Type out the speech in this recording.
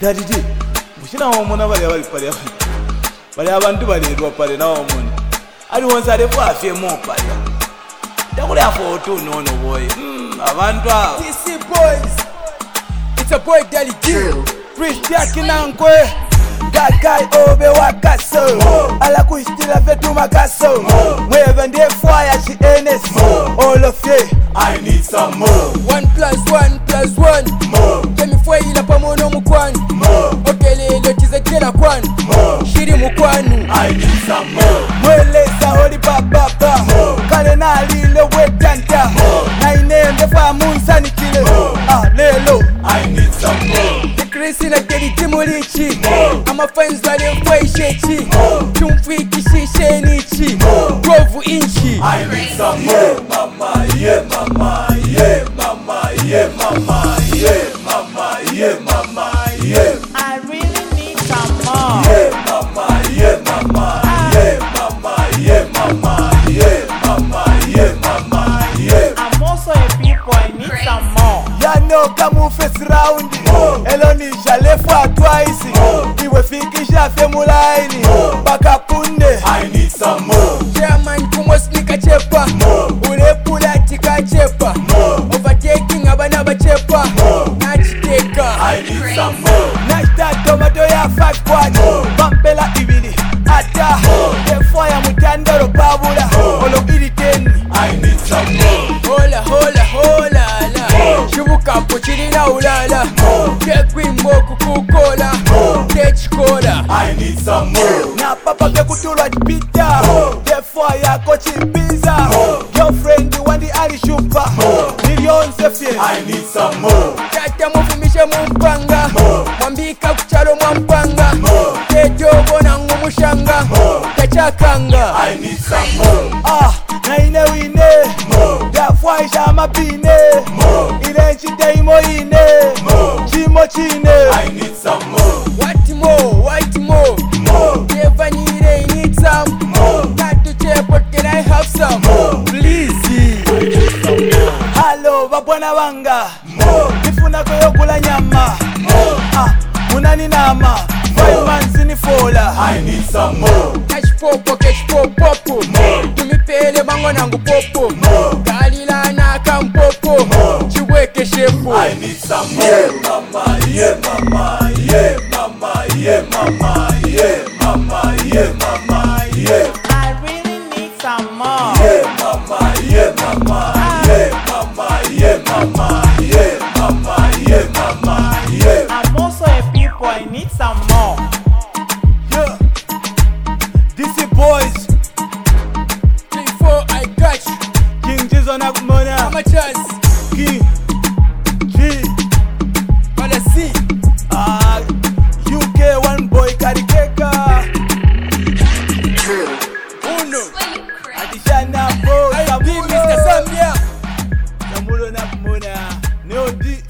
Daddy, mushina wamona bali bali abantu bali pale na wamona ali wonsa lepo afye mo pale takule afoto no boy abantu DC boys, it's a boy Dali G Christian Kinankwe that guy obe wakaso ala kuistila vetu makaso mweve ndiye fire chi NS all of you I need some more 1+1+1 more kemi fwe ila pamono mukwanu okelele tizekela kwanu shiri mukwanu I need some more mweleza holi baba kale na lile wetanta na inembe fa munsani kile lelo I need some more Krisi na Dali G mulichi ama fans wale fwe shechi tumfiki shenichi Grovu inchi I need some more mama yeah mama yeah mama yeah mama yeah mama yeah mama yeah I really need some more. yeah mama yeah mama yeah mama yeah mama yeah mama yeah mama yeah I'm also a people, I need some more. Yano kamu face round Eloni jalefa twice Iwe fikisha femulaini Baka punde I need some more Chairman kumosnika chepa Ulepula tika chepa Overtaking abana bachepa Nachiteka I need some more Nashta tomato ya 5 quad Bampela ibili Ata Defo ya mutandaro babula Olo ili teni I need some more Hola la Shibuka pochirina ulala Kekwi mboku kukola Techikola I need some more Na papa kekutulwa jipita Defo ya kochi pizza Your friend wandi alishupa Millions fye I need some more Tata mufumishe mumpanga Mwambika kuchalo mwampanga Tejo bona ngumushanga Tachakanga I need some more na ine wine Dafwa isha mapine Ile nchite imo ine Chimo chine I need some more What more? Never need I need some Got to check, but can I have some? Please Hello babwana banga Nifuna kuyokula nyama Munani nama 5 months in fola I need some more Cash popo Tumipele bango nangu popo Kalila na kampopo Chiweke shepo I need some more yeah mama yeah mama yeah mama yeah mama yeah mama yeah mama yeah I really need some more. yeah mama yeah mama yeah mama yeah mama yeah mama yeah mama yeah I'm also a people, I need some more. yeah DC boys Before I catch King Jizo na kumona amateurs King G Wala si UK one boy karikeka Uno Adishana boy I be Mr. Zambia Samulo na kumona Neo D